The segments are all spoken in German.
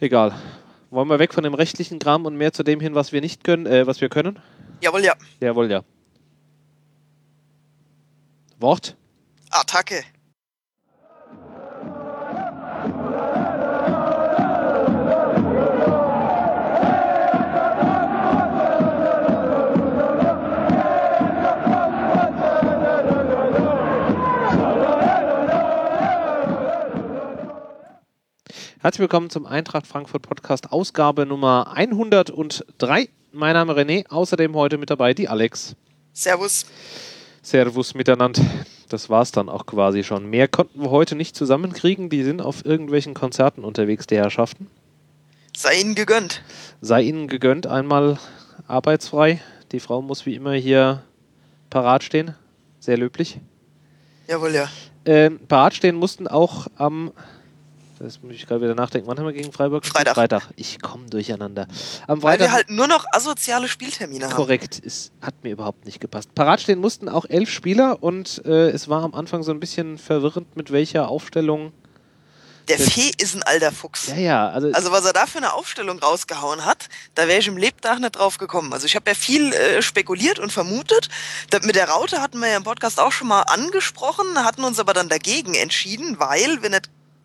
Egal. Wollen wir weg von dem rechtlichen Kram und mehr zu dem hin, was wir nicht können, was wir können? Jawohl, ja. Jawohl, ja. Wort? Attacke. Herzlich willkommen zum Eintracht Frankfurt Podcast, Ausgabe Nummer 103. Mein Name René, außerdem heute mit dabei die Alex. Servus. Servus miteinander. Das war's dann auch quasi schon. Mehr konnten wir heute nicht zusammenkriegen. Die sind auf irgendwelchen Konzerten unterwegs, die Herrschaften. Sei ihnen gegönnt. Sei ihnen gegönnt, einmal arbeitsfrei. Die Frau muss wie immer hier parat stehen. Sehr löblich. Jawohl, ja. Parat stehen mussten auch am... Das muss ich gerade wieder nachdenken. Wann haben wir gegen Freiburg? Freitag. Ich komme durcheinander. Am Weil Freitag, wir halt nur noch asoziale Spieltermine haben. korrekt, es hat mir überhaupt nicht gepasst. Parat stehen mussten auch 11 Spieler und es war am Anfang so ein bisschen verwirrend, mit welcher Aufstellung. Der Fee ist ein alter Fuchs. Ja, Also was er da für eine Aufstellung rausgehauen hat, da wäre ich im Lebtag nicht drauf gekommen. Also ich habe ja viel spekuliert und vermutet. Mit der Raute hatten wir ja im Podcast auch schon mal angesprochen, hatten uns aber dann dagegen entschieden, weil wir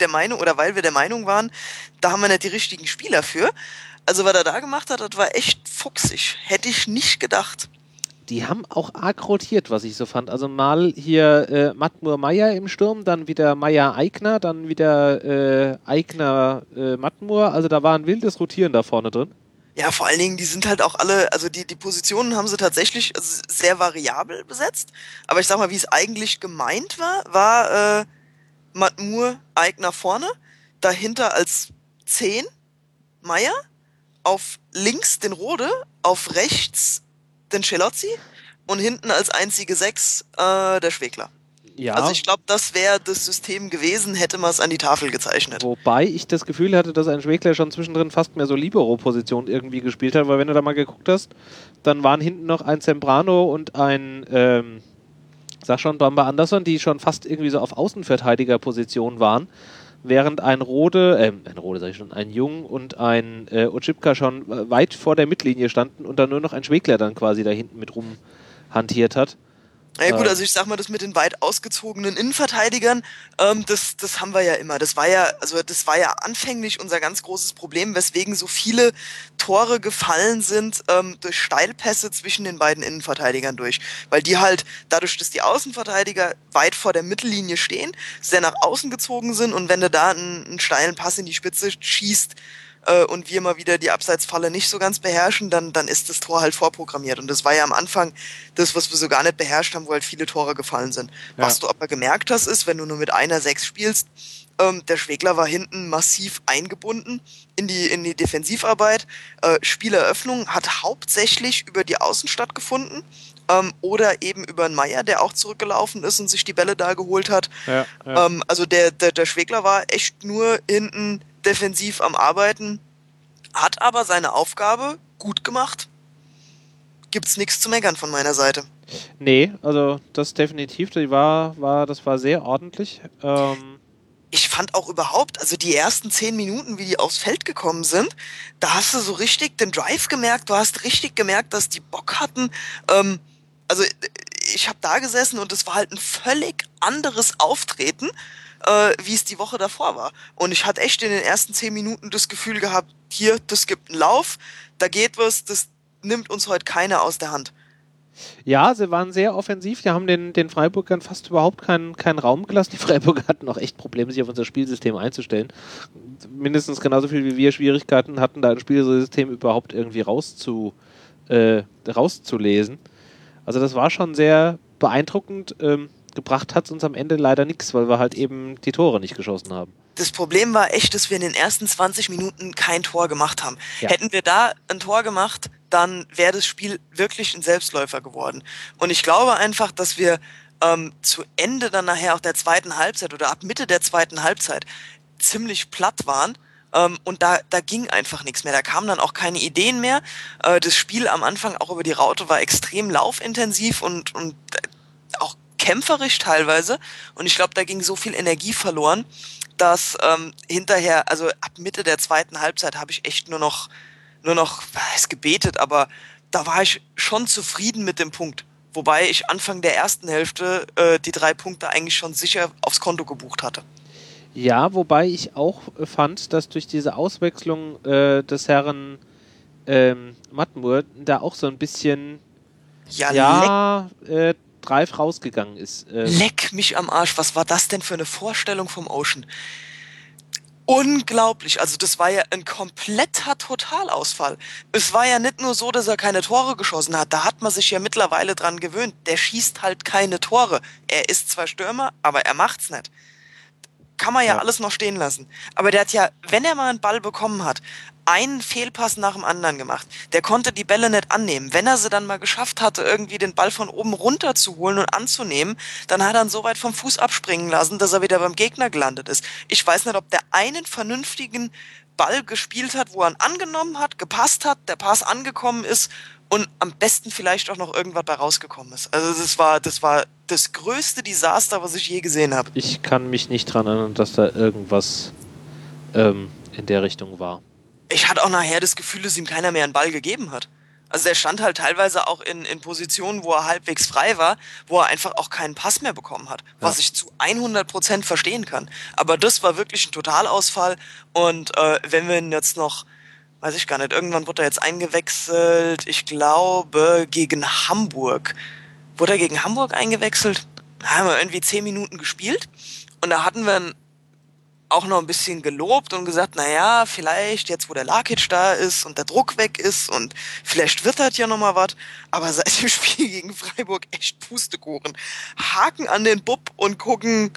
der Meinung waren, da haben wir nicht die richtigen Spieler für. Also was er da gemacht hat, das war echt fuchsig. Hätte ich nicht gedacht. die haben auch arg rotiert, was ich so fand. Also mal hier Matmur-Meyer im Sturm, dann wieder Meyer-Eigner, dann wieder Eigner-Matmur. Also da war ein wildes Rotieren da vorne drin. Ja, vor allen Dingen, die sind halt auch alle, also die Positionen haben sie tatsächlich sehr variabel besetzt. Aber ich sag mal, wie es eigentlich gemeint war Matmur Eigner vorne, dahinter als 10 Meier, auf links den Rode, auf rechts den Schelozzi und hinten als einzige 6 der Schwegler. Ja. Also ich glaube, das wäre das System gewesen, hätte man es an die Tafel gezeichnet. Wobei ich das Gefühl hatte, dass ein Schwegler schon zwischendrin fast mehr so Libero-Position irgendwie gespielt hat, weil wenn du da mal geguckt hast, dann waren hinten noch ein Sembrano und ein Bamba Andersson, die schon fast irgendwie so auf Außenverteidigerposition waren, während ein Jung und ein Oczipka schon weit vor der Mittellinie standen und dann nur noch ein Schwegler dann quasi da hinten mit rumhantiert hat. Ja gut, also ich sag mal, das mit den weit ausgezogenen Innenverteidigern, das haben wir ja immer. Das war ja anfänglich unser ganz großes Problem, weswegen so viele Tore gefallen sind durch Steilpässe zwischen den beiden Innenverteidigern durch. Weil die halt, dadurch, dass die Außenverteidiger weit vor der Mittellinie stehen, sehr nach außen gezogen sind und wenn du da einen steilen Pass in die Spitze schießt, und wir mal wieder die Abseitsfalle nicht so ganz beherrschen, dann ist das Tor halt vorprogrammiert. Und das war ja am Anfang das, was wir so gar nicht beherrscht haben, wo halt viele Tore gefallen sind. Ja. Was du aber gemerkt hast, ist, wenn du nur mit einer 6 spielst, der Schwegler war hinten massiv eingebunden in die Defensivarbeit. Spieleröffnung hat hauptsächlich über die Außen stattgefunden. Oder eben über einen Meier, der auch zurückgelaufen ist und sich die Bälle da geholt hat. Ja. Also der Schwegler war echt nur hinten defensiv am Arbeiten, hat aber seine Aufgabe gut gemacht. Gibt's nichts zu meckern von meiner Seite. Nee, also das definitiv, das war sehr ordentlich. Ich fand auch überhaupt, also die ersten 10 Minuten, wie die aufs Feld gekommen sind, da hast du so richtig den Drive gemerkt, du hast richtig gemerkt, dass die Bock hatten. Also ich habe da gesessen und es war halt ein völlig anderes Auftreten, wie es die Woche davor war. Und ich hatte echt in den ersten 10 Minuten das Gefühl gehabt, hier, das gibt einen Lauf, da geht was, das nimmt uns heute keiner aus der Hand. Ja, sie waren sehr offensiv, die haben den Freiburgern fast überhaupt keinen Raum gelassen. Die Freiburger hatten auch echt Probleme, sich auf unser Spielsystem einzustellen. Mindestens genauso viel wie wir Schwierigkeiten hatten, da ein Spielsystem überhaupt irgendwie rauszulesen. Also das war schon sehr beeindruckend. Gebracht hat es uns am Ende leider nichts, weil wir halt eben die Tore nicht geschossen haben. Das Problem war echt, dass wir in den ersten 20 Minuten kein Tor gemacht haben. Ja. Hätten wir da ein Tor gemacht, dann wäre das Spiel wirklich ein Selbstläufer geworden. Und ich glaube einfach, dass wir zu Ende dann nachher auch der zweiten Halbzeit oder ab Mitte der zweiten Halbzeit ziemlich platt waren. Und da ging einfach nichts mehr. Da kamen dann auch keine Ideen mehr. Das Spiel am Anfang auch über die Raute war extrem laufintensiv und auch kämpferisch teilweise. Und ich glaube, da ging so viel Energie verloren, dass hinterher, also ab Mitte der zweiten Halbzeit habe ich echt nur noch, was heißt gebetet, aber da war ich schon zufrieden mit dem Punkt. Wobei ich Anfang der ersten Hälfte die 3 Punkte eigentlich schon sicher aufs Konto gebucht hatte. Ja, wobei ich auch fand, dass durch diese Auswechslung des Herrn Matmur da auch so ein bisschen Dreif rausgegangen ist. Leck mich am Arsch, was war das denn für eine Vorstellung vom Ocean? Unglaublich, also das war ja ein kompletter Totalausfall. Es war ja nicht nur so, dass er keine Tore geschossen hat, da hat man sich ja mittlerweile dran gewöhnt. Der schießt halt keine Tore. Er ist zwar Stürmer, aber er macht's nicht. Kann man ja alles noch stehen lassen. Aber der hat ja, wenn er mal einen Ball bekommen hat, einen Fehlpass nach dem anderen gemacht. Der konnte die Bälle nicht annehmen. Wenn er sie dann mal geschafft hatte, irgendwie den Ball von oben runter zu holen und anzunehmen, dann hat er ihn so weit vom Fuß abspringen lassen, dass er wieder beim Gegner gelandet ist. Ich weiß nicht, ob der einen vernünftigen Ball gespielt hat, wo er ihn angenommen hat, gepasst hat, der Pass angekommen ist und am besten vielleicht auch noch irgendwas bei rausgekommen ist. Also das war das größte Desaster, was ich je gesehen habe. Ich kann mich nicht dran erinnern, dass da irgendwas in der Richtung war. Ich hatte auch nachher das Gefühl, dass ihm keiner mehr einen Ball gegeben hat. Also der stand halt teilweise auch in Positionen, wo er halbwegs frei war, wo er einfach auch keinen Pass mehr bekommen hat. Was ich zu 100% verstehen kann. Aber das war wirklich ein Totalausfall. Und wenn wir ihn jetzt noch, weiß ich gar nicht, irgendwann wurde er jetzt eingewechselt, ich glaube gegen Hamburg. Wurde er gegen Hamburg eingewechselt? Da haben wir irgendwie 10 Minuten gespielt. Und da hatten wir auch noch ein bisschen gelobt und gesagt, naja, vielleicht jetzt, wo der Lakic da ist und der Druck weg ist und vielleicht wird das ja nochmal was, aber seit dem Spiel gegen Freiburg echt Pustekuchen. Haken an den Bub und gucken,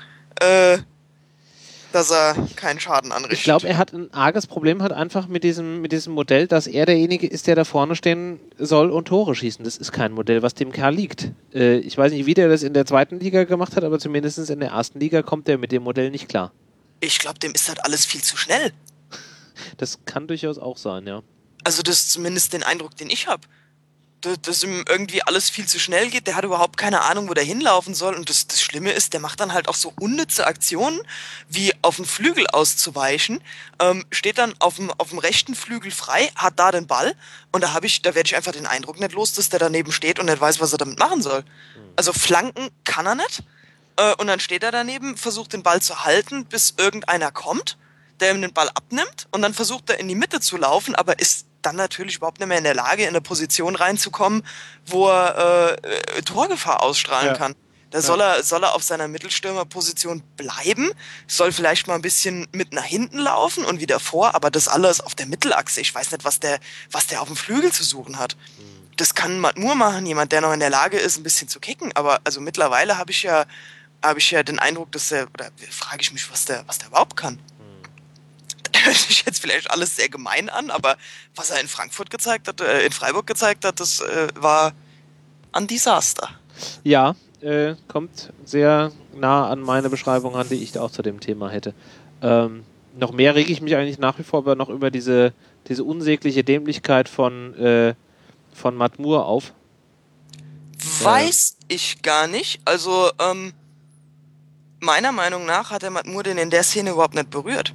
dass er keinen Schaden anrichtet. Ich glaube, er hat ein arges Problem halt einfach mit diesem Modell, dass er derjenige ist, der da vorne stehen soll und Tore schießen. Das ist kein Modell, was dem Kerl liegt. Ich weiß nicht, wie der das in der zweiten Liga gemacht hat, aber zumindest in der ersten Liga kommt der mit dem Modell nicht klar. Ich glaube, dem ist halt alles viel zu schnell. Das kann durchaus auch sein, ja. Also das ist zumindest den Eindruck, den ich habe. Dass ihm irgendwie alles viel zu schnell geht. Der hat überhaupt keine Ahnung, wo der hinlaufen soll. Und das Schlimme ist, der macht dann halt auch so unnütze Aktionen, wie auf den Flügel auszuweichen. Steht dann auf dem rechten Flügel frei, hat da den Ball. Und da werde ich einfach den Eindruck nicht los, dass der daneben steht und nicht weiß, was er damit machen soll. Also Flanken kann er nicht. Und dann steht er daneben, versucht den Ball zu halten, bis irgendeiner kommt, der ihm den Ball abnimmt. Und dann versucht er in die Mitte zu laufen, aber ist dann natürlich überhaupt nicht mehr in der Lage, in eine Position reinzukommen, wo er Torgefahr ausstrahlen kann. Da soll er auf seiner Mittelstürmerposition bleiben, soll vielleicht mal ein bisschen mit nach hinten laufen und wieder vor, aber das alles auf der Mittelachse. Ich weiß nicht, was der auf dem Flügel zu suchen hat. Das kann Matmur machen, jemand, der noch in der Lage ist, ein bisschen zu kicken. Aber also mittlerweile habe ich ja den Eindruck, dass frage ich mich, was der überhaupt kann. Hört sich jetzt vielleicht alles sehr gemein an, aber was er in Freiburg gezeigt hat, das war ein Desaster. Ja, kommt sehr nah an meine Beschreibung an, die ich auch zu dem Thema hätte. Noch mehr rege ich mich eigentlich nach wie vor aber noch über diese unsägliche Dämlichkeit von Matmur auf. Weiß ich gar nicht. Also, meiner Meinung nach hat der Matmur den in der Szene überhaupt nicht berührt.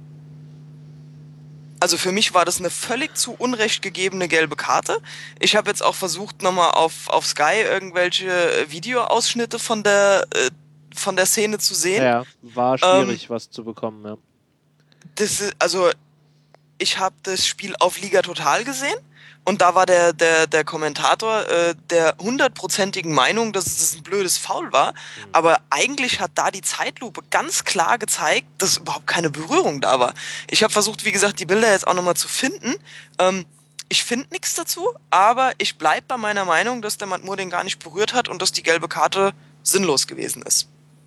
Also für mich war das eine völlig zu Unrecht gegebene gelbe Karte. Ich habe jetzt auch versucht, nochmal auf Sky irgendwelche Videoausschnitte von der Szene zu sehen. Ja, war schwierig, was zu bekommen, ja. Ich habe das Spiel auf Liga Total gesehen und da war der Kommentator der 100%igen Meinung, dass es ein blödes Foul war, aber eigentlich hat da die Zeitlupe ganz klar gezeigt, dass überhaupt keine Berührung da war. Ich habe versucht, wie gesagt, die Bilder jetzt auch nochmal zu finden. Ich finde nichts dazu, aber ich bleibe bei meiner Meinung, dass der Matmur den gar nicht berührt hat und dass die gelbe Karte sinnlos gewesen ist.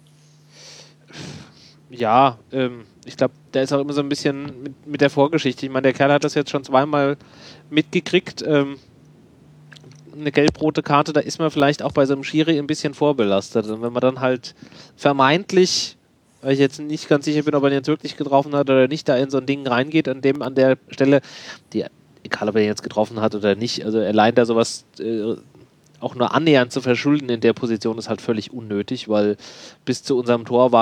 Ja, ich glaube, der ist auch immer so ein bisschen mit der Vorgeschichte. Ich meine, der Kerl hat das jetzt schon zweimal mitgekriegt. Eine gelb-rote Karte, da ist man vielleicht auch bei so einem Schiri ein bisschen vorbelastet. Und wenn man dann halt vermeintlich, weil ich jetzt nicht ganz sicher bin, ob er ihn jetzt wirklich getroffen hat oder nicht, da in so ein Ding reingeht, an der Stelle, egal ob er ihn jetzt getroffen hat oder nicht, also allein da sowas auch nur annähernd zu verschulden in der Position ist halt völlig unnötig, weil bis zu unserem Tor waren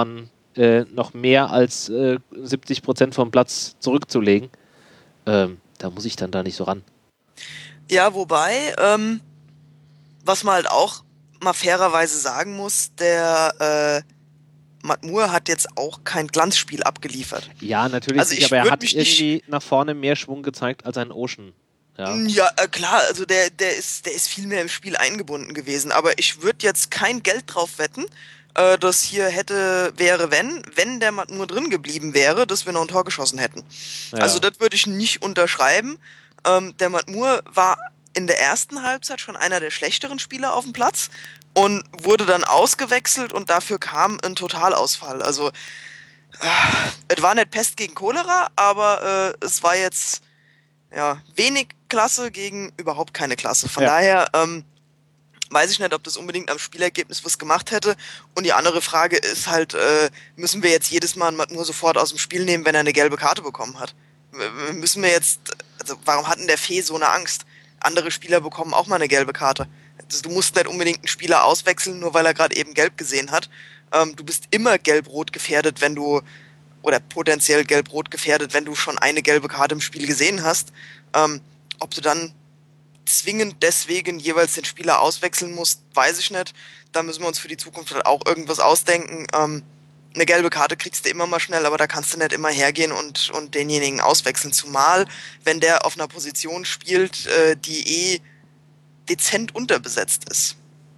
noch mehr als 70% vom Platz zurückzulegen. Da muss ich dann da nicht so ran. Ja, wobei, was man halt auch mal fairerweise sagen muss, der Matmur hat jetzt auch kein Glanzspiel abgeliefert. Ja, natürlich Also nicht, aber ich er würde hat mich nicht. irgendwie nach vorne mehr Schwung gezeigt als ein Ocean. Ja. Ja, klar, also der ist viel mehr im Spiel eingebunden gewesen, aber ich würde jetzt kein Geld drauf wetten, dass hier wäre, wenn der Matmur drin geblieben wäre, dass wir noch ein Tor geschossen hätten. Also Ja. das würde ich nicht unterschreiben. Der Matmur war in der ersten Halbzeit schon einer der schlechteren Spieler auf dem Platz und wurde dann ausgewechselt und dafür kam ein Totalausfall. Also es war nicht Pest gegen Cholera, aber es war jetzt ja wenig Klasse gegen überhaupt keine Klasse. Von Ja. daher weiß ich nicht, ob das unbedingt am Spielergebnis was gemacht hätte. Und die andere Frage ist halt, müssen wir jetzt jedes Mal einen Matmur sofort aus dem Spiel nehmen, wenn er eine gelbe Karte bekommen hat? Müssen wir jetzt, also warum hat denn der Fee so eine Angst? Andere Spieler bekommen auch mal eine gelbe Karte. Also, du musst nicht unbedingt einen Spieler auswechseln, nur weil er gerade eben gelb gesehen hat. Du bist immer gelb-rot gefährdet, wenn du, oder potenziell gelb-rot gefährdet, wenn du schon eine gelbe Karte im Spiel gesehen hast. Ob du dann zwingend deswegen jeweils den Spieler auswechseln musst, weiß ich nicht. Da müssen wir uns für die Zukunft halt auch irgendwas ausdenken. Eine gelbe Karte kriegst du immer mal schnell, aber da kannst du nicht immer hergehen und denjenigen auswechseln. Zumal, wenn der auf einer Position spielt, die dezent unterbesetzt ist.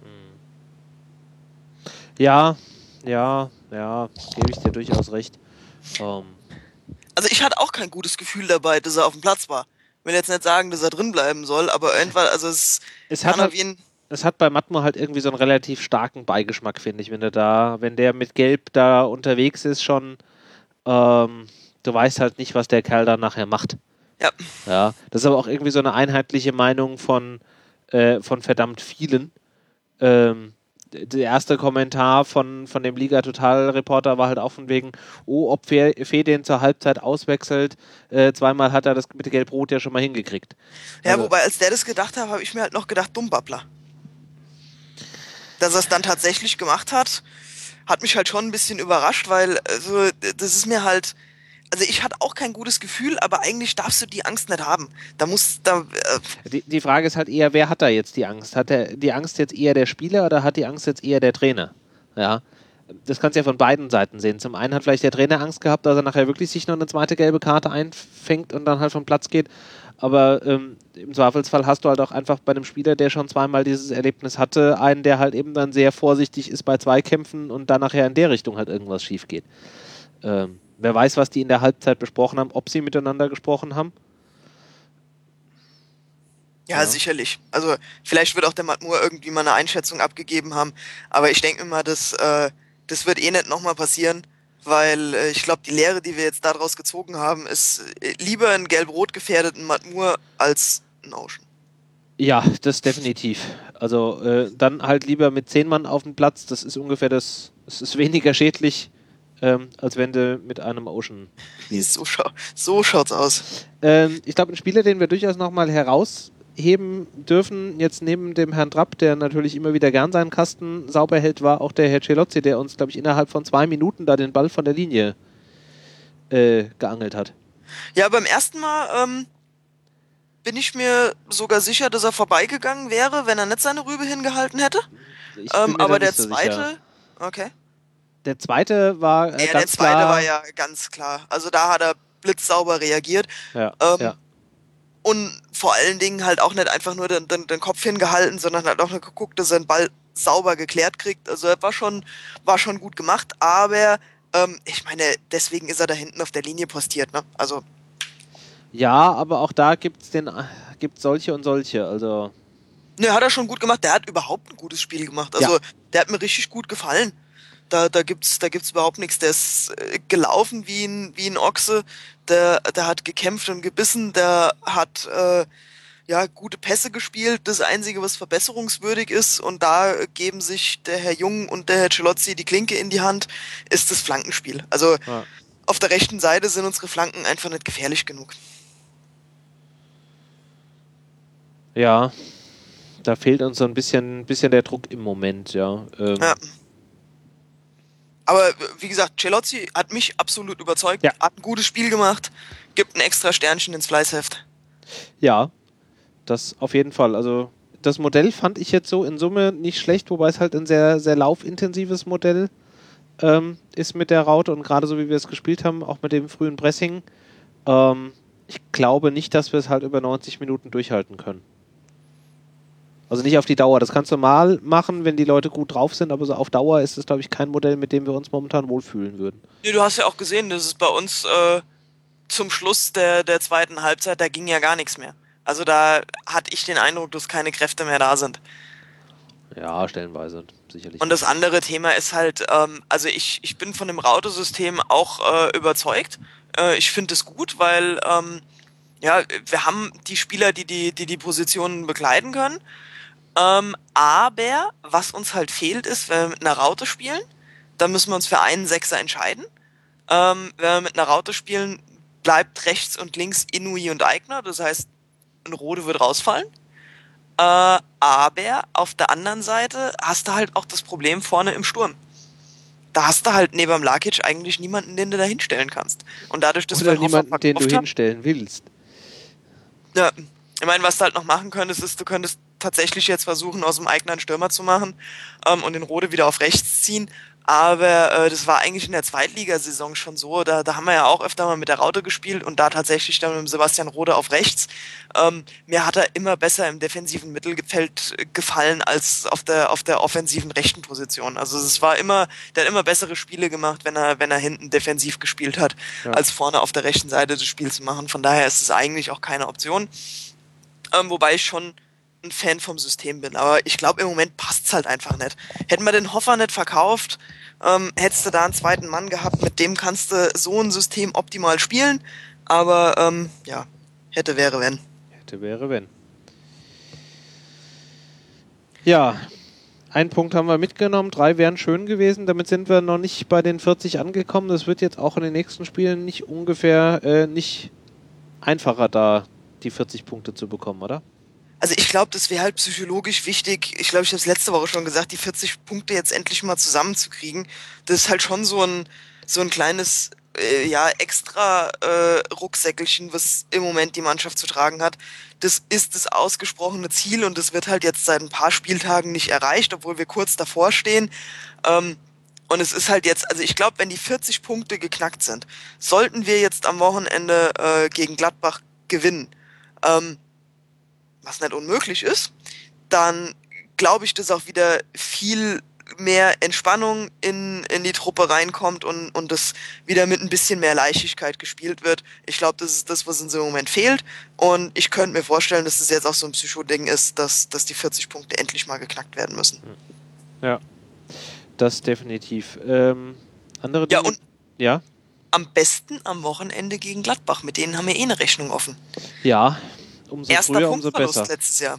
Ja, gebe ich dir durchaus recht. Also ich hatte auch kein gutes Gefühl dabei, dass er auf dem Platz war. Ich will jetzt nicht sagen, dass er drin bleiben soll, aber irgendwann, also es Es hat kann halt, auf jeden. es hat bei Matmo halt irgendwie so einen relativ starken Beigeschmack, finde ich, wenn der mit Gelb da unterwegs ist schon, du weißt halt nicht, was der Kerl dann nachher macht. Ja, Ja, das ist aber auch irgendwie so eine einheitliche Meinung von verdammt vielen. Der erste Kommentar von dem Liga-Total-Reporter war halt auch von wegen, oh, ob Fee den zur Halbzeit auswechselt, zweimal hat er das mit Gelb-Rot ja schon mal hingekriegt. ja, Also, wobei als der das gedacht hat, habe ich mir halt noch gedacht, Dummbappler. Dass er es dann tatsächlich gemacht hat, hat mich halt schon ein bisschen überrascht, weil also, das ist mir halt, also ich hatte auch kein gutes Gefühl, aber eigentlich darfst du die Angst nicht haben. die Frage ist halt eher, wer hat da jetzt die Angst? Hat der die Angst jetzt eher der Spieler oder hat die Angst jetzt eher der Trainer? Ja, das kannst du ja von beiden Seiten sehen. Zum einen hat vielleicht der Trainer Angst gehabt, dass er nachher wirklich sich noch eine zweite gelbe Karte einfängt und dann halt vom Platz geht. Aber im Zweifelsfall hast du halt auch einfach bei einem Spieler, der schon zweimal dieses Erlebnis hatte, einen, der halt eben dann sehr vorsichtig ist bei Zweikämpfen und dann nachher in der Richtung halt irgendwas schief geht. Wer weiß, was die in der Halbzeit besprochen haben, ob sie miteinander gesprochen haben. Ja, Ja. sicherlich. Also vielleicht wird auch der Matmur irgendwie mal eine Einschätzung abgegeben haben, aber ich denke mir mal, das wird eh nicht nochmal passieren, weil ich glaube, die Lehre, die wir jetzt daraus gezogen haben, ist lieber einen gelb-rot gefährdeten Matmur als ein Ocean. Ja, das definitiv. Also dann halt lieber mit 10 Mann auf dem Platz. Das ist ungefähr es ist weniger schädlich, als wenn du mit einem Ocean spielst. So schaut's aus. Ich glaube, ein Spieler, den wir durchaus nochmal herausheben dürfen, jetzt neben dem Herrn Trapp, der natürlich immer wieder gern seinen Kasten sauber hält, war auch der Herr Celozzi, der uns, glaube ich, innerhalb von 2 Minuten da den Ball von der Linie geangelt hat. Ja, beim ersten Mal bin ich mir sogar sicher, dass er vorbeigegangen wäre, wenn er nicht seine Rübe hingehalten hätte. Ich bin mir da Aber der nicht so sicher. zweite, okay. Der zweite war Ja, der ganz zweite war klar. ja ganz klar. Also da hat er blitzsauber reagiert. Ja, Ähm, ja. und vor allen Dingen halt auch nicht einfach nur den Kopf hingehalten, sondern halt auch noch geguckt, dass er den Ball sauber geklärt kriegt. Also er war schon gut gemacht, aber ich meine, deswegen ist er da hinten auf der Linie postiert, ne? Also, Ja, aber auch da gibt's solche und solche. Also, ne, hat er schon gut gemacht. Der hat überhaupt ein gutes Spiel gemacht. ja, Also, der hat mir richtig gut gefallen. Da gibt's überhaupt nichts. Der ist gelaufen wie ein Ochse. Der hat gekämpft und gebissen. Der hat ja gute Pässe gespielt. Das Einzige, was verbesserungswürdig ist, und da geben sich der Herr Jung und der Herr Celozzi die Klinke in die Hand, ist das Flankenspiel. Also ja. auf der rechten Seite sind unsere Flanken einfach nicht gefährlich genug. Ja, da fehlt uns so ein bisschen der Druck im Moment, ja. Ja. Aber wie gesagt, Celozzi hat mich absolut überzeugt, Ja. hat ein gutes Spiel gemacht, gibt ein extra Sternchen ins Fleißheft. Ja, das auf jeden Fall. Also das Modell fand ich jetzt so in Summe nicht schlecht, wobei es halt ein sehr, sehr laufintensives Modell ist mit der Raute und gerade so wie wir es gespielt haben, auch mit dem frühen Pressing. Ich glaube nicht, dass wir es halt über 90 Minuten durchhalten können. Also nicht auf die Dauer. Das kannst du mal machen, wenn die Leute gut drauf sind, aber so auf Dauer ist es, glaube ich, kein Modell, mit dem wir uns momentan wohlfühlen würden. Nee, du hast ja auch gesehen, dass es bei uns zum Schluss der zweiten Halbzeit, da ging ja gar nichts mehr. Also da hatte ich den Eindruck, dass keine Kräfte mehr da sind. Ja, stellenweise, sicherlich. Und das andere Thema ist halt, also ich bin von dem Rautesystem auch überzeugt. Ich finde es gut, weil ja, wir haben die Spieler, die Positionen bekleiden können. Aber was uns halt fehlt, ist, wenn wir mit einer Raute spielen, dann müssen wir uns für einen Sechser entscheiden. Wenn wir mit einer Raute spielen, bleibt rechts und links Inui und Aigner. Das heißt, ein Rode wird rausfallen. Aber auf der anderen Seite hast du halt auch das Problem vorne im Sturm. Da hast du halt neben Lakic eigentlich niemanden, den du da hinstellen kannst. Und dadurch, dass wir Oder einen Hoffer niemanden, den du verkauft haben, hinstellen willst. ja, ich meine, was du halt noch machen könntest, ist, du könntest tatsächlich jetzt versuchen, aus dem Eigner einen Stürmer zu machen und den Rode wieder auf rechts ziehen. Aber das war eigentlich in der Zweitligasaison schon so. Da haben wir ja auch öfter mal mit der Raute gespielt und da tatsächlich dann mit dem Sebastian Rode auf rechts. Mir hat er immer besser im defensiven Mittelfeld gefallen als auf der offensiven rechten Position. Also es war immer, der hat immer bessere Spiele gemacht, wenn er hinten defensiv gespielt hat, Ja. als vorne auf der rechten Seite des Spiels zu machen. Von daher ist es eigentlich auch keine Option. Wobei ich schon ein Fan vom System bin. Aber ich glaube, im Moment passt es halt einfach nicht. Hätten wir den Hoffer nicht verkauft, hättest du da einen zweiten Mann gehabt, mit dem kannst du so ein System optimal spielen. Aber ja, hätte, wäre, wenn. Hätte, wäre, wenn. Ja, einen Punkt haben wir mitgenommen, 3 wären schön gewesen. Damit sind wir noch nicht bei den 40 angekommen. Das wird jetzt auch in den nächsten Spielen nicht nicht einfacher, da die 40 Punkte zu bekommen, oder? Also ich glaube, das wäre halt psychologisch wichtig. Ich glaube, ich habe es letzte Woche schon gesagt, die 40 Punkte jetzt endlich mal zusammenzukriegen. Das ist halt schon so ein kleines ja, extra Rucksäckelchen, was im Moment die Mannschaft zu tragen hat. Das ist das ausgesprochene Ziel und das wird halt jetzt seit ein paar Spieltagen nicht erreicht, obwohl wir kurz davor stehen. Und es ist halt jetzt, also ich glaube, wenn die 40 Punkte geknackt sind, sollten wir jetzt am Wochenende gegen Gladbach gewinnen. Was nicht unmöglich ist, dann glaube ich, dass auch wieder viel mehr Entspannung in die Truppe reinkommt und das wieder mit ein bisschen mehr Leichtigkeit gespielt wird. Ich glaube, das ist das, was uns im Moment fehlt. Und ich könnte mir vorstellen, dass das jetzt auch so ein Psychoding ist, dass die 40 Punkte endlich mal geknackt werden müssen. Ja, das definitiv. Andere Ja, Dinge? und Ja? am besten am Wochenende gegen Gladbach. Mit denen haben wir eine Rechnung offen. Ja, umso Erster früher, umso Punktverlust besser. letztes Jahr.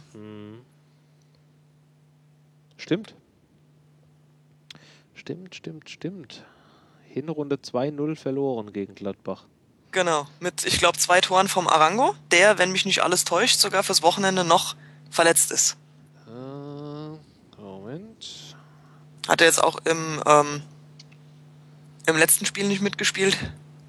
Stimmt. Stimmt. Hinrunde 2-0 verloren gegen Gladbach. Genau, mit, ich glaube, 2 Toren vom Arango, der, wenn mich nicht alles täuscht, sogar fürs Wochenende noch verletzt ist. Moment. Hat er jetzt auch im letzten Spiel nicht mitgespielt?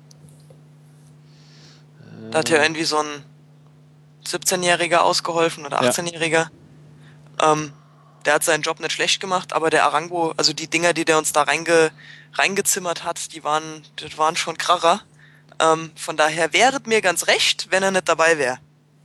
Da hat ja irgendwie so ein 17-Jähriger ausgeholfen oder 18-Jähriger. Der hat seinen Job nicht schlecht gemacht, aber der Arango, also die Dinger, die der uns da reingezimmert hat, das waren schon Kracher. Von daher wäre mir ganz recht, wenn er nicht dabei wäre.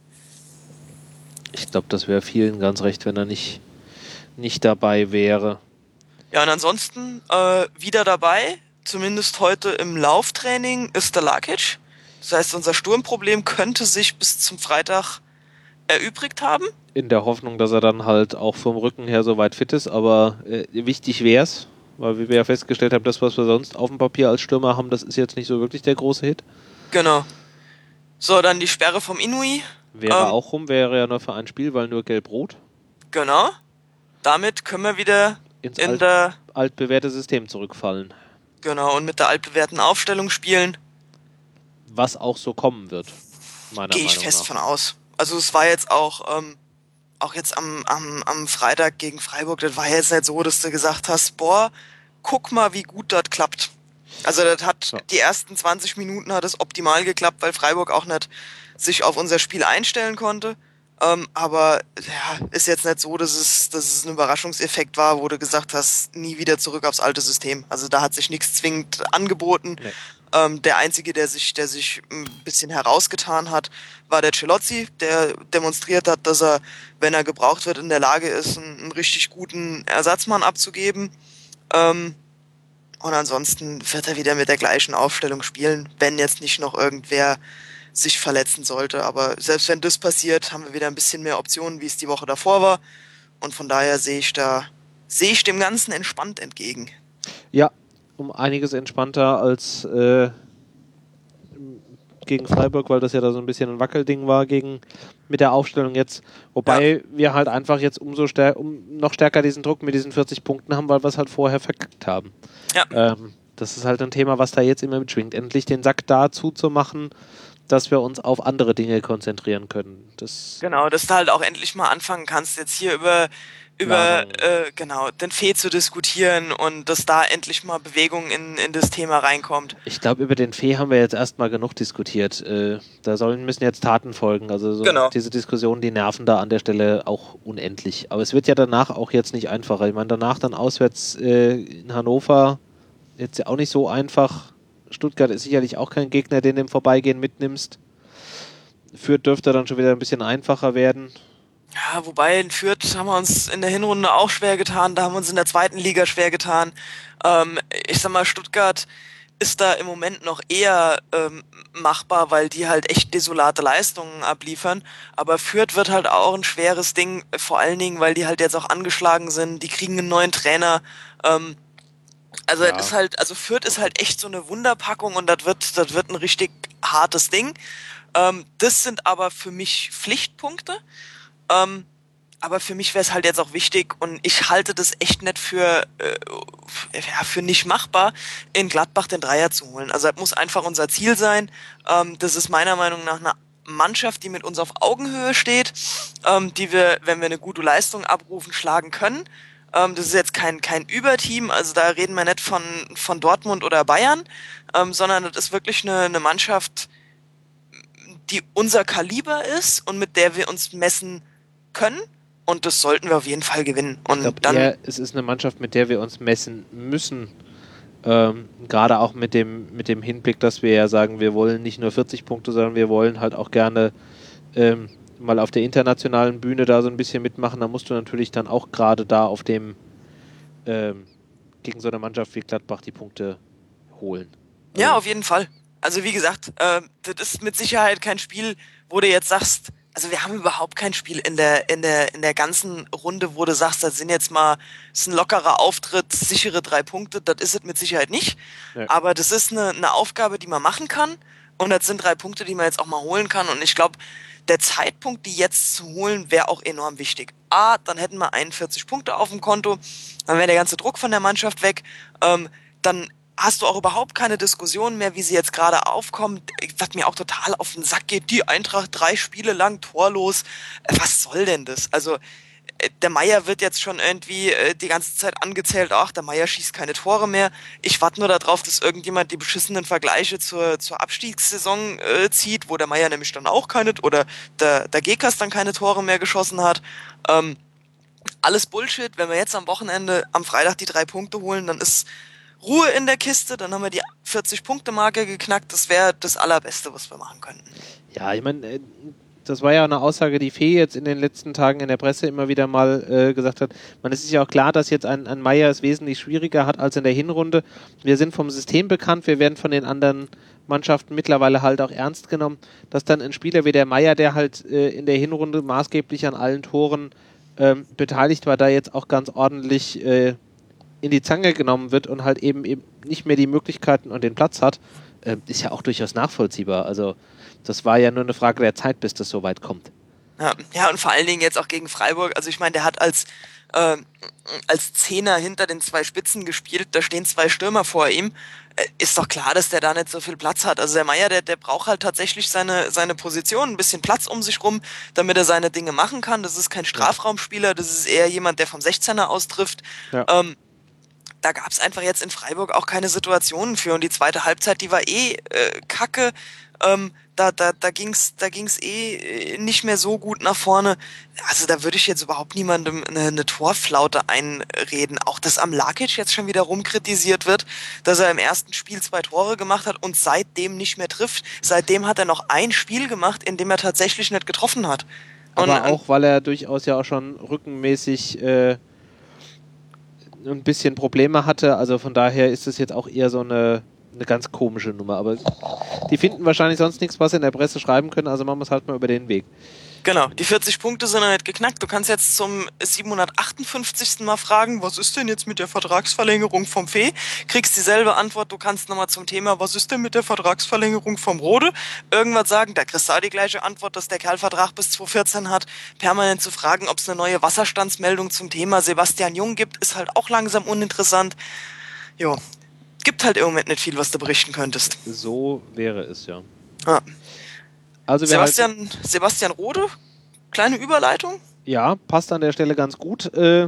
Ich glaube, das wäre vielen ganz recht, wenn er nicht dabei wäre. Ja, und ansonsten wieder dabei, zumindest heute im Lauftraining, ist der Lakic. Das heißt, unser Sturmproblem könnte sich bis zum Freitag erübrigt haben. In der Hoffnung, dass er dann halt auch vom Rücken her soweit fit ist, aber wichtig wäre es, weil wie wir ja festgestellt haben, das, was wir sonst auf dem Papier als Stürmer haben, das ist jetzt nicht so wirklich der große Hit. Genau. So, dann die Sperre vom Inui. Wäre auch rum, wäre ja nur für ein Spiel, weil nur gelb-rot. Genau. Damit können wir wieder ins der altbewährte System zurückfallen. Genau, und mit der altbewährten Aufstellung spielen. Was auch so kommen wird, meiner Meinung nach. Gehe ich fest von aus. Also es war jetzt auch jetzt am Freitag gegen Freiburg, das war jetzt nicht so, dass du gesagt hast, boah, guck mal, wie gut das klappt. Also das hat Ja. die ersten 20 Minuten hat es optimal geklappt, weil Freiburg auch nicht sich auf unser Spiel einstellen konnte. Aber ja, ist jetzt nicht so, dass es ein Überraschungseffekt war, wo du gesagt hast, nie wieder zurück aufs alte System. Also da hat sich nichts zwingend angeboten. Nee. Der Einzige, der sich ein bisschen herausgetan hat, war der Celozzi, der demonstriert hat, dass er, wenn er gebraucht wird, in der Lage ist, einen richtig guten Ersatzmann abzugeben. Ähm, und ansonsten wird er wieder mit der gleichen Aufstellung spielen, wenn jetzt nicht noch irgendwer sich verletzen sollte. Aber selbst wenn das passiert, haben wir wieder ein bisschen mehr Optionen, wie es die Woche davor war. Und von daher sehe ich dem Ganzen entspannt entgegen. Ja, um einiges entspannter als gegen Freiburg, weil das ja da so ein bisschen ein Wackelding war mit der Aufstellung jetzt. Ja, Wobei wir halt einfach jetzt noch stärker diesen Druck mit diesen 40 Punkten haben, weil wir es halt vorher verkackt haben. ja. Das ist halt ein Thema, was da jetzt immer mitschwingt. Endlich den Sack da zuzumachen, dass wir uns auf andere Dinge konzentrieren können. Genau, dass du halt auch endlich mal anfangen kannst, jetzt hier über Planung. genau, den Fee zu diskutieren und dass da endlich mal Bewegung in das Thema reinkommt. Ich glaube, über den Fee haben wir jetzt erstmal genug diskutiert. Müssen jetzt Taten folgen. Also Genau. diese Diskussionen, die nerven da an der Stelle auch unendlich. Aber es wird ja danach auch jetzt nicht einfacher. Ich meine, danach dann auswärts in Hannover jetzt ja auch nicht so einfach. Stuttgart ist sicherlich auch kein Gegner, den du im Vorbeigehen mitnimmst. Fürth dürfte dann schon wieder ein bisschen einfacher werden. Ja, wobei in Fürth haben wir uns in der Hinrunde auch schwer getan, da haben wir uns in der zweiten Liga schwer getan. Ich sag mal, Stuttgart ist da im Moment noch eher machbar, weil die halt echt desolate Leistungen abliefern. Aber Fürth wird halt auch ein schweres Ding, vor allen Dingen, weil die halt jetzt auch angeschlagen sind. Die kriegen einen neuen Trainer. Also es Ja. ist halt, also Fürth ist halt echt so eine Wunderpackung und das wird ein richtig hartes Ding. Das sind aber für mich Pflichtpunkte. Ähm, aber für mich wäre es halt jetzt auch wichtig und ich halte das echt nicht für nicht machbar, in Gladbach den Dreier zu holen. Also das muss einfach unser Ziel sein. Das ist meiner Meinung nach eine Mannschaft, die mit uns auf Augenhöhe steht, die wir, wenn wir eine gute Leistung abrufen, schlagen können. Das ist jetzt kein Überteam, also da reden wir nicht von Dortmund oder Bayern, sondern das ist wirklich eine Mannschaft, die unser Kaliber ist und mit der wir uns messen können. Und das sollten wir auf jeden Fall gewinnen. Ich Und glaube dann, eher, es ist eine Mannschaft, mit der wir uns messen müssen. Gerade auch mit dem Hinblick, dass wir ja sagen, wir wollen nicht nur 40 Punkte, sondern wir wollen halt auch gerne mal auf der internationalen Bühne da so ein bisschen mitmachen. Da musst du natürlich dann auch gerade da auf dem gegen so eine Mannschaft wie Gladbach die Punkte holen. ja, auf jeden Fall. Also wie gesagt, das ist mit Sicherheit kein Spiel, wo du jetzt sagst, also wir haben überhaupt kein Spiel in der ganzen Runde, wo du sagst, das ist ein lockerer Auftritt, sichere 3 Punkte, das ist es mit Sicherheit nicht. Ja. Aber das ist eine Aufgabe, die man machen kann. Und das sind 3 Punkte, die man jetzt auch mal holen kann. Und ich glaube, der Zeitpunkt, die jetzt zu holen, wäre auch enorm wichtig. Dann hätten wir 41 Punkte auf dem Konto, dann wäre der ganze Druck von der Mannschaft weg. Dann hast du auch überhaupt keine Diskussion mehr, wie sie jetzt gerade aufkommt, was mir auch total auf den Sack geht. Die Eintracht 3 Spiele lang torlos. Was soll denn das? Also, der Meier wird jetzt schon irgendwie die ganze Zeit angezählt, ach, der Meier schießt keine Tore mehr. Ich warte nur darauf, dass irgendjemand die beschissenen Vergleiche zur Abstiegssaison zieht, wo der Meier nämlich dann auch oder der Gekas dann keine Tore mehr geschossen hat. Alles Bullshit. Wenn wir jetzt am Freitag die 3 Punkte holen, dann ist Ruhe in der Kiste, dann haben wir die 40-Punkte-Marke geknackt. Das wäre das Allerbeste, was wir machen könnten. Ja, ich meine, das war ja eine Aussage, die Fee jetzt in den letzten Tagen in der Presse immer wieder mal gesagt hat. Es ist ja auch klar, dass jetzt ein Meier es wesentlich schwieriger hat als in der Hinrunde. Wir sind vom System bekannt, wir werden von den anderen Mannschaften mittlerweile halt auch ernst genommen, dass dann ein Spieler wie der Meier, der halt in der Hinrunde maßgeblich an allen Toren beteiligt war, da jetzt auch ganz ordentlich in die Zange genommen wird und halt eben nicht mehr die Möglichkeiten und den Platz hat, ist ja auch durchaus nachvollziehbar. Also das war ja nur eine Frage der Zeit, bis das so weit kommt. Ja, und vor allen Dingen jetzt auch gegen Freiburg. Also ich meine, der hat als Zehner hinter den 2 Spitzen gespielt, da stehen 2 Stürmer vor ihm. Ist doch klar, dass der da nicht so viel Platz hat. Also der Meier, der braucht halt tatsächlich seine Position, ein bisschen Platz um sich rum, damit er seine Dinge machen kann. Das ist kein Strafraumspieler, das ist eher jemand, der vom 16er aus trifft. Ja. da gab es einfach jetzt in Freiburg auch keine Situationen für. Und die zweite Halbzeit, die war kacke. Da ging's nicht mehr so gut nach vorne. Also da würde ich jetzt überhaupt niemandem eine Torflaute einreden. Auch dass Amlakic jetzt schon wieder rumkritisiert wird, dass er im ersten Spiel 2 Tore gemacht hat und seitdem nicht mehr trifft. Seitdem hat er noch ein Spiel gemacht, in dem er tatsächlich nicht getroffen hat. Aber auch, weil er durchaus ja auch schon rückenmäßig ein bisschen Probleme hatte. Also von daher ist es jetzt auch eher so eine ganz komische Nummer. Aber die finden wahrscheinlich sonst nichts, was sie in der Presse schreiben können. Also machen wir es halt mal über den Weg. Genau, die 40 Punkte sind noch nicht geknackt. Du kannst jetzt zum 758. Mal fragen, was ist denn jetzt mit der Vertragsverlängerung vom Fee? Kriegst dieselbe Antwort, du kannst nochmal zum Thema, was ist denn mit der Vertragsverlängerung vom Rode? Irgendwas sagen, da kriegst du auch die gleiche Antwort, dass der Kerl Vertrag bis 2014 hat. Permanent zu fragen, ob es eine neue Wasserstandsmeldung zum Thema Sebastian Jung gibt, ist halt auch langsam uninteressant. Jo, gibt halt im Moment nicht viel, was du berichten könntest. So wäre es, ja. Ja. Also Sebastian Rode, kleine Überleitung. Ja, passt an der Stelle ganz gut.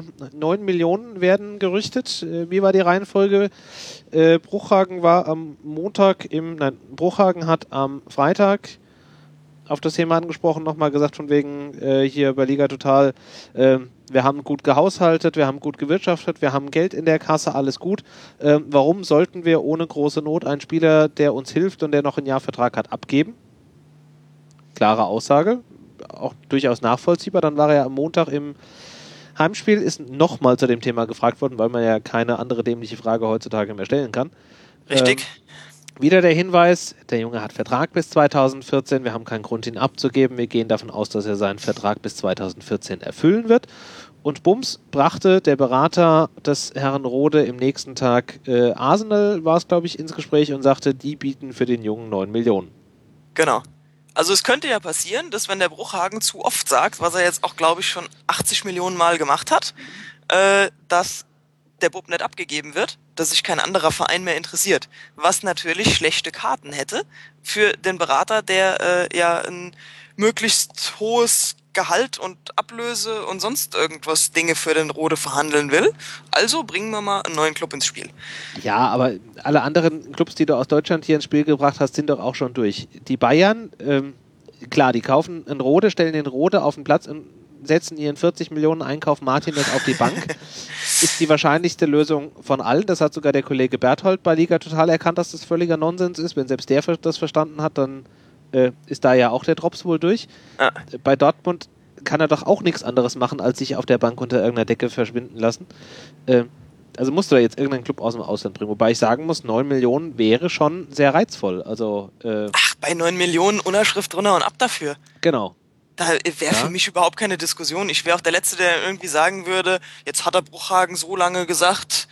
9 Millionen werden gerüchtet. Wie war die Reihenfolge? Bruchhagen war am Montag Bruchhagen hat am Freitag auf das Thema angesprochen, nochmal gesagt von wegen hier bei Liga Total, wir haben gut gehaushaltet, wir haben gut gewirtschaftet, wir haben Geld in der Kasse, alles gut. Warum sollten wir ohne große Not einen Spieler, der uns hilft und der noch ein Jahr Vertrag hat, abgeben? Klare Aussage, auch durchaus nachvollziehbar. Dann war er ja am Montag im Heimspiel, ist nochmal zu dem Thema gefragt worden, weil man ja keine andere dämliche Frage heutzutage mehr stellen kann. Richtig. Wieder der Hinweis, der Junge hat Vertrag bis 2014, wir haben keinen Grund, ihn abzugeben. Wir gehen davon aus, dass er seinen Vertrag bis 2014 erfüllen wird. Und bums, brachte der Berater des Herrn Rode im nächsten Tag Arsenal, war es glaube ich, ins Gespräch und sagte, die bieten für den Jungen 9 Millionen. Genau. Also es könnte ja passieren, dass wenn der Bruchhagen zu oft sagt, was er jetzt auch, glaube ich, schon 80 Millionen Mal gemacht hat, dass der Bub nicht abgegeben wird, dass sich kein anderer Verein mehr interessiert. Was natürlich schlechte Karten hätte für den Berater, der ja ein möglichst hohes Gehalt und Ablöse und sonst irgendwas Dinge für den Rode verhandeln will. Also bringen wir mal einen neuen Club ins Spiel. Ja, aber alle anderen Clubs, die du aus Deutschland hier ins Spiel gebracht hast, sind doch auch schon durch. Die Bayern, klar, die kaufen einen Rode, stellen den Rode auf den Platz und setzen ihren 40 Millionen Einkauf Martinez auf die Bank. Ist die wahrscheinlichste Lösung von allen. Das hat sogar der Kollege Berthold bei Liga Total erkannt, dass das völliger Nonsens ist. Wenn selbst der das verstanden hat, dann ist da ja auch der Drops wohl durch. Ja. Bei Dortmund kann er doch auch nichts anderes machen, als sich auf der Bank unter irgendeiner Decke verschwinden lassen. Also musst du da jetzt irgendeinen Club aus dem Ausland bringen. Wobei ich sagen muss, 9 Millionen wäre schon sehr reizvoll. Also, bei 9 Millionen Unterschrift drunter und ab dafür. Genau. Da wäre für mich überhaupt keine Diskussion. Ich wäre auch der Letzte, der irgendwie sagen würde, jetzt hat der Bruchhagen so lange gesagt,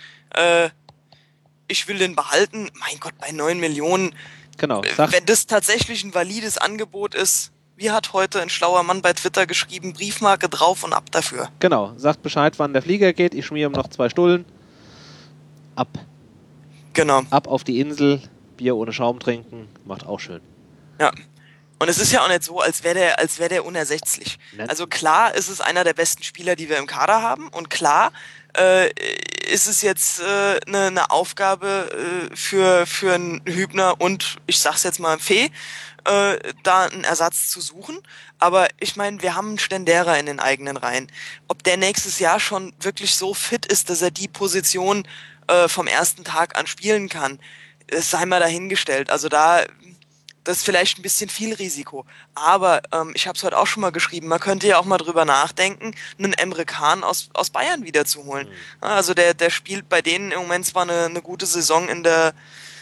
ich will den behalten. Mein Gott, bei 9 Millionen. Genau. Wenn das tatsächlich ein valides Angebot ist, wie hat heute ein schlauer Mann bei Twitter geschrieben, Briefmarke drauf und ab dafür. Genau. Sagt Bescheid, wann der Flieger geht. Ich schmiere ihm noch 2 Stullen. Ab. Genau. Ab auf die Insel. Bier ohne Schaum trinken. Macht auch schön. Ja. Und es ist ja auch nicht so, als wäre der unersetzlich. Nein. Also klar ist es einer der besten Spieler, die wir im Kader haben. Und klar ist es jetzt eine Aufgabe für einen Hübner und, ich sag's jetzt mal, Fee, da einen Ersatz zu suchen. Aber ich meine, wir haben einen Stendera in den eigenen Reihen. Ob der nächstes Jahr schon wirklich so fit ist, dass er die Position vom ersten Tag an spielen kann, sei mal dahingestellt. Also das ist vielleicht ein bisschen viel Risiko. Aber ich habe es heute auch schon mal geschrieben, man könnte ja auch mal drüber nachdenken, einen Emre Can aus Bayern wiederzuholen. Also der spielt bei denen im Moment zwar eine gute Saison in der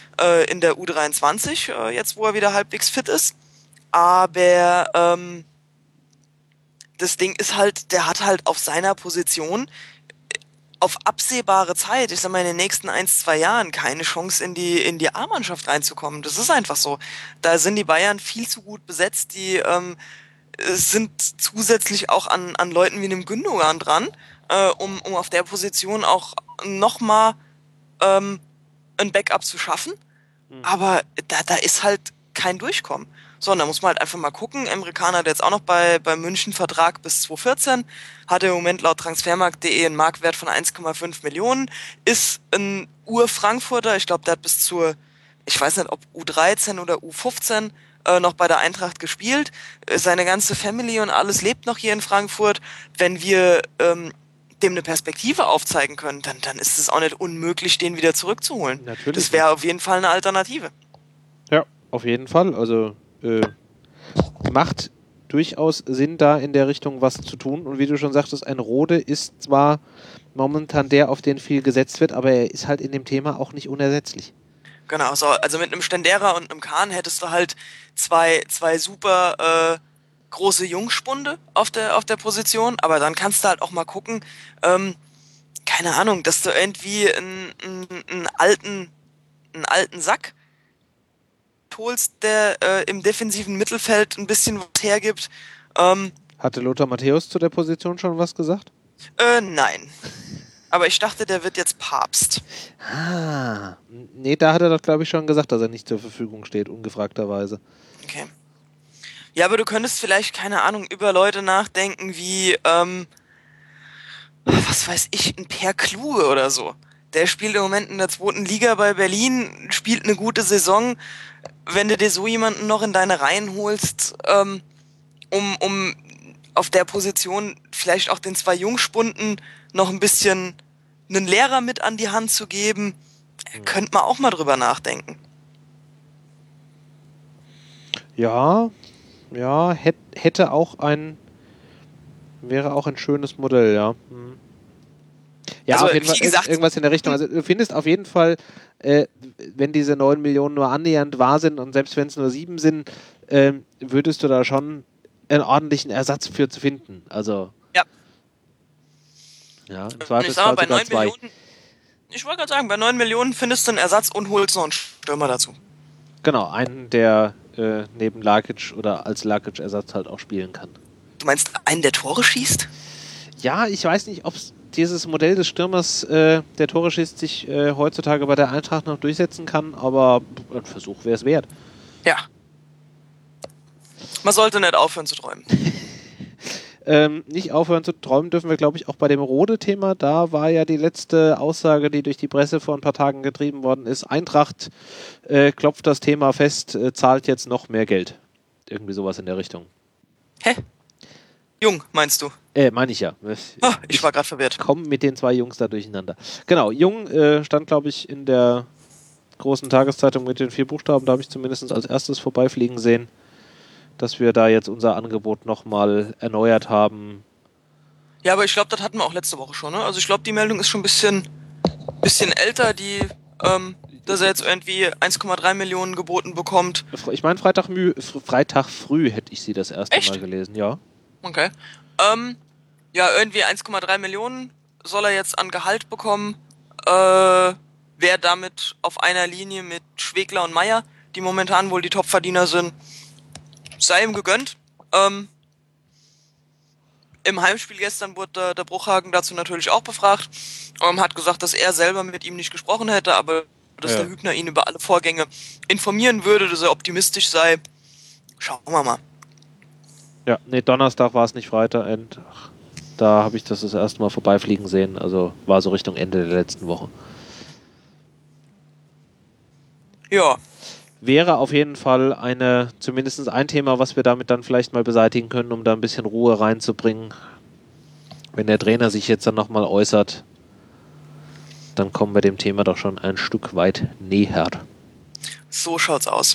U23, jetzt wo er wieder halbwegs fit ist, aber das Ding ist halt, der hat halt auf seiner Position auf absehbare Zeit, ich sag mal in den nächsten 1-2 Jahren, keine Chance in die A-Mannschaft reinzukommen. Das ist einfach so. Da sind die Bayern viel zu gut besetzt, die sind zusätzlich auch an Leuten wie einem Gündogan dran, um auf der Position auch nochmal ein Backup zu schaffen. Aber da ist halt kein Durchkommen. So, und da muss man halt einfach mal gucken. Emre Can hat jetzt auch noch bei München Vertrag bis 2014, hat im Moment laut Transfermarkt.de einen Marktwert von 1,5 Millionen, ist ein Ur-Frankfurter, ich glaube, der hat bis zur, ich weiß nicht, ob U13 oder U15 noch bei der Eintracht gespielt. Seine ganze Family und alles lebt noch hier in Frankfurt. Wenn wir dem eine Perspektive aufzeigen können, dann ist es auch nicht unmöglich, den wieder zurückzuholen. Natürlich. Das wäre auf jeden Fall eine Alternative. Ja, auf jeden Fall. Also macht durchaus Sinn, da in der Richtung was zu tun. Und wie du schon sagtest, ein Rode ist zwar momentan der, auf den viel gesetzt wird, aber er ist halt in dem Thema auch nicht unersetzlich. Genau, so, also mit einem Stendera und einem Kahn hättest du halt zwei super große Jungspunde auf der Position, aber dann kannst du halt auch mal gucken, keine Ahnung, dass du irgendwie einen alten Sack holst, der im defensiven Mittelfeld ein bisschen was hergibt. Hatte Lothar Matthäus zu der Position schon was gesagt? Nein. Aber ich dachte, der wird jetzt Papst. Ah, nee, da hat er doch, glaube ich, schon gesagt, dass er nicht zur Verfügung steht, ungefragterweise. Okay. Ja, aber du könntest vielleicht, keine Ahnung, über Leute nachdenken wie, was weiß ich, ein Per Kluge oder so. Der spielt im Moment in der 2. Liga bei Berlin, spielt eine gute Saison. Wenn du dir so jemanden noch in deine Reihen holst, um auf der Position vielleicht auch den 2 Jungspunden noch ein bisschen einen Lehrer mit an die Hand zu geben, könnte man auch mal drüber nachdenken. Ja, hätte auch wäre auch ein schönes Modell, ja. Ja, Also, auf jeden wie Fall gesagt, irgendwas in der Richtung. Also du findest auf jeden Fall, wenn diese 9 Millionen nur annähernd wahr sind und selbst wenn es nur 7 sind, würdest du da schon einen ordentlichen Ersatz für zu finden. Also ja. Ja, im Ich sag Zweifelsfall mal, bei sogar 9 2. Millionen, ich wollte gerade sagen, bei 9 Millionen findest du einen Ersatz und holst noch einen Stürmer dazu. Genau, einen, der neben Lakic oder als Lakic-Ersatz halt auch spielen kann. Du meinst einen, der Tore schießt? Ja, ich weiß nicht, ob dieses Modell des Stürmers, der Tore schießt, sich heutzutage bei der Eintracht noch durchsetzen kann, aber ein Versuch wäre es wert. Ja. Man sollte nicht aufhören zu träumen. Nicht aufhören zu träumen dürfen wir, glaube ich, auch bei dem Rode-Thema. Da war ja die letzte Aussage, die durch die Presse vor ein paar Tagen getrieben worden ist. Eintracht klopft das Thema fest, zahlt jetzt noch mehr Geld. Irgendwie sowas in der Richtung. Hä? Jung, meinst du? Meine ich ja. Ich war gerade verwirrt. Komm mit den 2 Jungs da durcheinander. Genau, Jung stand, glaube ich, in der großen Tageszeitung mit den 4 Buchstaben. Da habe ich zumindest als erstes vorbeifliegen sehen, dass wir da jetzt unser Angebot nochmal erneuert haben. Ja, aber ich glaube, das hatten wir auch letzte Woche schon, ne? Also ich glaube, die Meldung ist schon ein bisschen älter, dass er jetzt irgendwie 1,3 Millionen geboten bekommt. Ich meine, Freitag früh hätte ich sie das erste Echt? Mal gelesen, ja. Okay. Ja, irgendwie 1,3 Millionen soll er jetzt an Gehalt bekommen. Wäre damit auf einer Linie mit Schwegler und Meier, die momentan wohl die Topverdiener sind. Sei ihm gegönnt. Im Heimspiel gestern wurde der Bruchhagen dazu natürlich auch befragt. Hat gesagt, dass er selber mit ihm nicht gesprochen hätte, aber dass der Hübner ihn über alle Vorgänge informieren würde, dass er optimistisch sei. Schauen wir mal. Ja, nee, Donnerstag war es nicht Freitag. Da habe ich das erste Mal vorbeifliegen sehen. Also war so Richtung Ende der letzten Woche. Ja. Wäre auf jeden Fall zumindest ein Thema, was wir damit dann vielleicht mal beseitigen können, um da ein bisschen Ruhe reinzubringen. Wenn der Trainer sich jetzt dann nochmal äußert, dann kommen wir dem Thema doch schon ein Stück weit näher. So schaut's aus.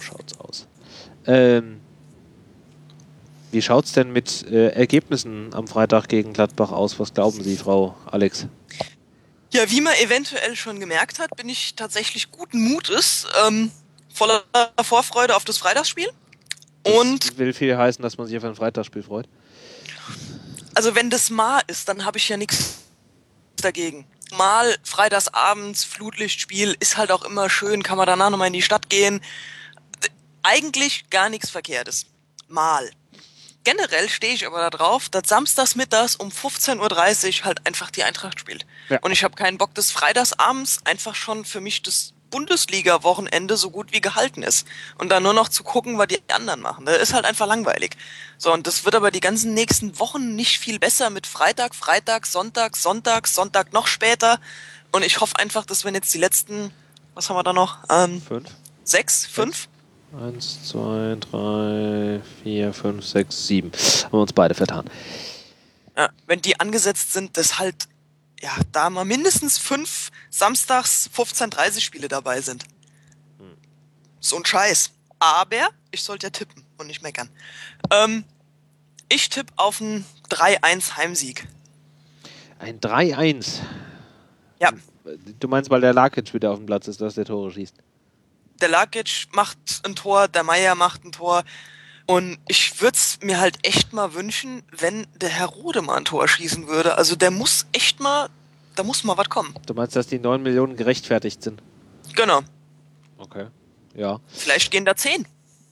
Wie schaut's denn mit Ergebnissen am Freitag gegen Gladbach aus? Was glauben Sie, Frau Alex? Ja, wie man eventuell schon gemerkt hat, bin ich tatsächlich guten Mutes, voller Vorfreude auf das Freitagsspiel. Und das will viel heißen, dass man sich auf ein Freitagsspiel freut. Also wenn das mal ist, dann habe ich ja nichts dagegen. Mal freitagsabends, Flutlichtspiel, ist halt auch immer schön, kann man danach nochmal in die Stadt gehen. Eigentlich gar nichts Verkehrtes. Mal. Generell stehe ich aber da drauf, dass samstags mittags um 15:30 Uhr halt einfach die Eintracht spielt. Ja. Und ich habe keinen Bock, dass freitagsabends einfach schon für mich das Bundesliga-Wochenende so gut wie gehalten ist. Und dann nur noch zu gucken, was die anderen machen. Das ist halt einfach langweilig. So, und das wird aber die ganzen nächsten Wochen nicht viel besser mit Freitag, Sonntag, Sonntag noch später. Und ich hoffe einfach, dass wenn jetzt die letzten, was haben wir da noch? 5? 1, 2, 3, 4, 5, 6, 7. Haben wir uns beide vertan. Ja, wenn die angesetzt sind, dass halt, ja, da mal mindestens 5 samstags 15:30 Spiele dabei sind. So ein Scheiß. Aber ich sollte ja tippen und nicht meckern. Ich tippe auf einen 3-1 Heimsieg. Ein 3-1. Ja. Du meinst, weil der Lakic wieder auf dem Platz ist, dass der Tore schießt? Der Lakic macht ein Tor, der Meier macht ein Tor. Und ich würde es mir halt echt mal wünschen, wenn der Herr Rode mal ein Tor schießen würde. Also der muss echt mal, da muss mal was kommen. Du meinst, dass die 9 Millionen gerechtfertigt sind? Genau. Okay, ja. Vielleicht gehen da 10.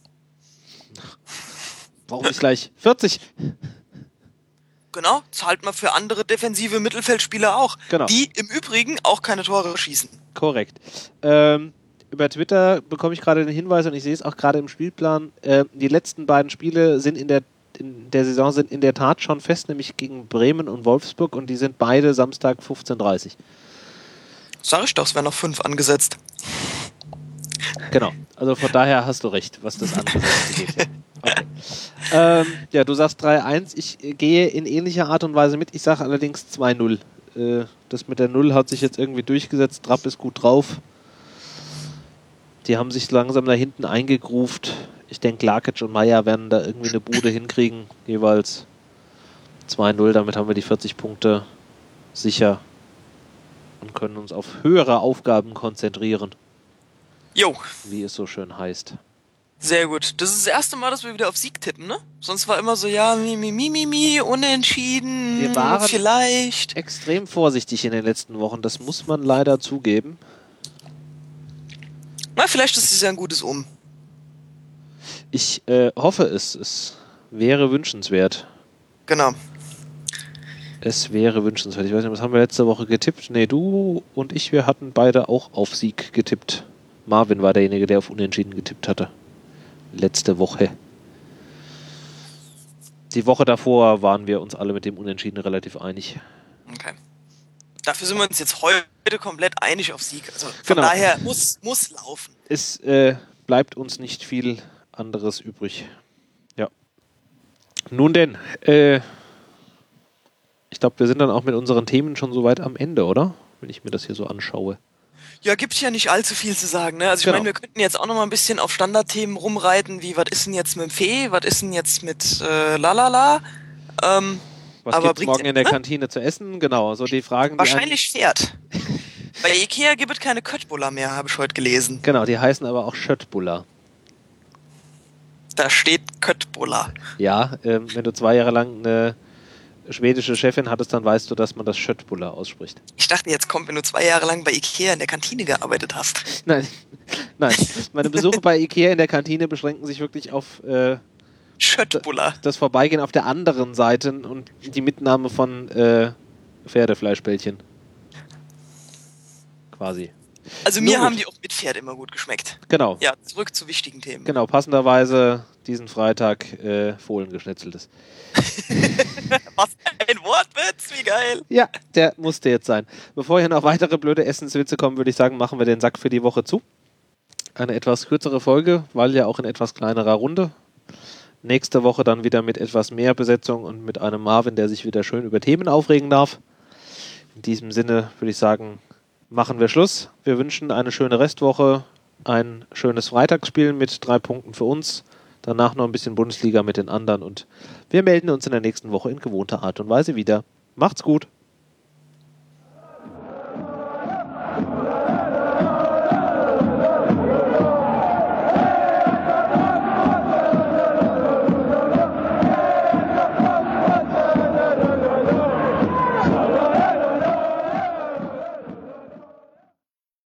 Warum nicht gleich 40? Genau, zahlt man für andere defensive Mittelfeldspieler auch. Genau. Die im Übrigen auch keine Tore schießen. Korrekt. Über Twitter bekomme ich gerade den Hinweis und ich sehe es auch gerade im Spielplan. Die letzten beiden Spiele sind in der Saison sind in der Tat schon fest, nämlich gegen Bremen und Wolfsburg und die sind beide Samstag 15:30 Uhr. Sag ich doch, es wären noch 5 angesetzt. Genau, also von daher hast du recht, was das Angesetzte geht. Okay. Ja, du sagst 3-1, ich gehe in ähnlicher Art und Weise mit, ich sage allerdings 2-0. Das mit der 0 hat sich jetzt irgendwie durchgesetzt, Trapp ist gut drauf. Die haben sich langsam da hinten eingegruft. Ich denke, Lakic und Meier werden da irgendwie eine Bude hinkriegen, jeweils 2-0, damit haben wir die 40 Punkte sicher und können uns auf höhere Aufgaben konzentrieren. Jo. Wie es so schön heißt. Sehr gut. Das ist das erste Mal, dass wir wieder auf Sieg tippen, ne? Sonst war immer so, ja, unentschieden, wir waren vielleicht. Extrem vorsichtig in den letzten Wochen, das muss man leider zugeben. Na, vielleicht ist es ja ein gutes Ich hoffe es. Es wäre wünschenswert. Genau. Es wäre wünschenswert. Ich weiß nicht, was haben wir letzte Woche getippt? Nee, du und ich, wir hatten beide auch auf Sieg getippt. Marvin war derjenige, der auf Unentschieden getippt hatte. Letzte Woche. Die Woche davor waren wir uns alle mit dem Unentschieden relativ einig. Okay. Dafür sind wir uns jetzt heute komplett einig auf Sieg. Also von daher muss laufen. Es bleibt uns nicht viel anderes übrig. Ja. Nun denn, ich glaube, wir sind dann auch mit unseren Themen schon soweit am Ende, oder? Wenn ich mir das hier so anschaue. Ja, gibt ja nicht allzu viel zu sagen, ne? Also ich meine, wir könnten jetzt auch noch mal ein bisschen auf Standardthemen rumreiten, wie was ist denn jetzt mit dem Fee, was ist denn jetzt mit Lalala? Was gibt's morgen in der Kantine zu essen? Genau, so die Fragen. Wahrscheinlich Pferd. Bei Ikea gibt es keine Köttbullar mehr, habe ich heute gelesen. Genau, die heißen aber auch Schöttbullar. Da steht Köttbullar. Ja, wenn du 2 Jahre lang eine schwedische Chefin hattest, dann weißt du, dass man das Schöttbullar ausspricht. Ich dachte, jetzt kommt, wenn du 2 Jahre lang bei Ikea in der Kantine gearbeitet hast. Nein. Meine Besuche bei Ikea in der Kantine beschränken sich wirklich auf Schöttbullar. Das Vorbeigehen auf der anderen Seite und die Mitnahme von Pferdefleischbällchen. Quasi. Also mir haben die auch mit Pferd immer gut geschmeckt. Genau. Ja, zurück zu wichtigen Themen. Genau, passenderweise diesen Freitag Fohlengeschnetzeltes. Was ein Wortwitz, wie geil. Ja, der musste jetzt sein. Bevor hier noch weitere blöde Essenswitze kommen, würde ich sagen, machen wir den Sack für die Woche zu. Eine etwas kürzere Folge, weil ja auch in etwas kleinerer Runde. Nächste Woche dann wieder mit etwas mehr Besetzung und mit einem Marvin, der sich wieder schön über Themen aufregen darf. In diesem Sinne würde ich sagen, machen wir Schluss. Wir wünschen eine schöne Restwoche, ein schönes Freitagsspiel mit 3 Punkten für uns. Danach noch ein bisschen Bundesliga mit den anderen und wir melden uns in der nächsten Woche in gewohnter Art und Weise wieder. Macht's gut!